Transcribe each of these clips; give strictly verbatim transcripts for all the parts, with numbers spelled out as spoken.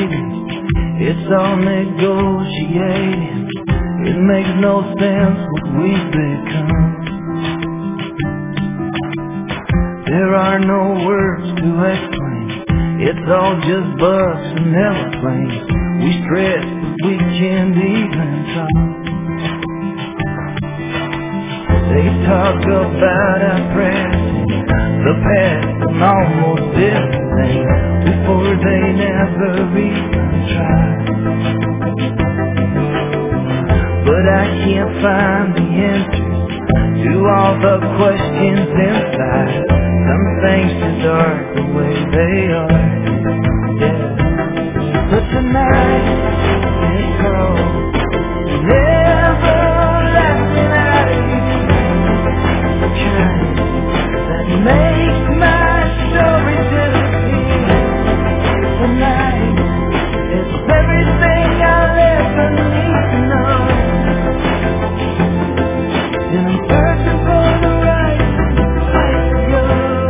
baby, it's all negotiated. It makes no sense what we've become. There are no words to explain. It's all just bugs and airplanes. We stress, but we can't even talk. They talk about our present, the past, and almost everything before they never even try. But I can't find the answers to all the questions inside. Some things just are the way they are. Yeah. But tonight it's cold, never lasting out of you. The kind that makes my story disappear. Tonight it's everything I'll ever need to know. And I'm searching for the right place to go.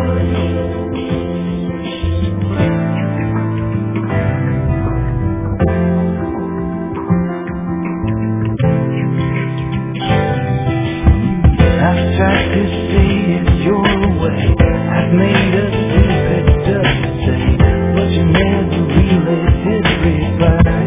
I've tried to see it your way. I've made a stupid stuff to say, but you never really did reply.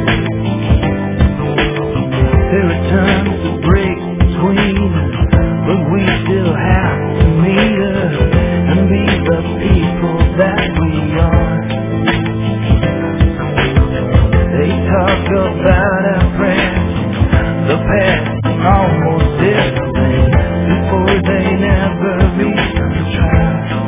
There are tons of breaks between us, but we still have to meet up and be the people that we are. They talk about our present, the past, and almost everything before they never even try.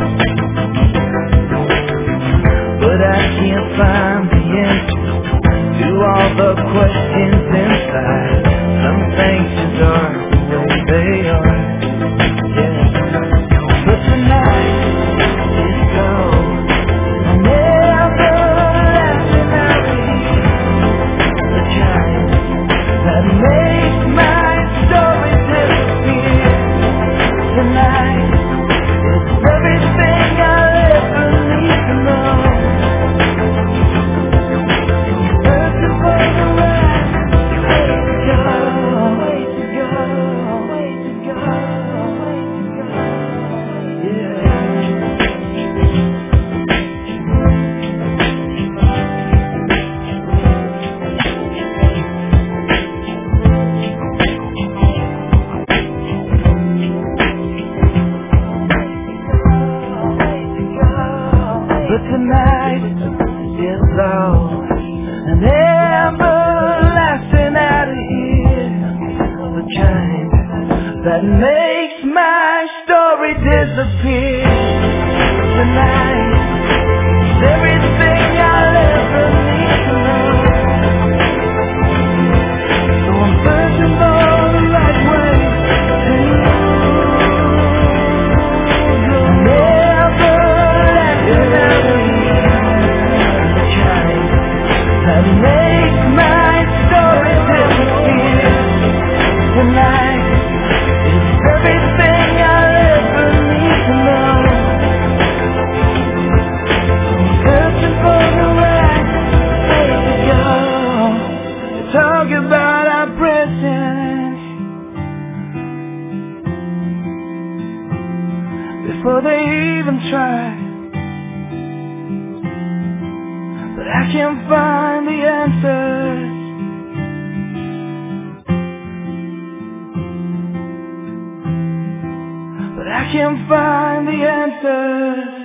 But I can't find the answer to all the questions inside. Some things just are the way they are. Yeah. But tonight is cold. I'm never laughing out of here. The kind that makes my story disappear. Tonight it's everything I'll ever need to know. Searching for the right way to go, way to go, way to go, way to go. Yeah. But tonight it's all an everlasting out of here. The kind that makes my story disappear. Tonight it's everything I'll ever need to know. So I'm searching for the right way to go. Never letting out of here. The kind that makes my story disappear. Tonight is everything I'll ever need to know. I'm searching for the right way to go. They talk about our present before they even try. But I can't find the answers. But I can't find the answers.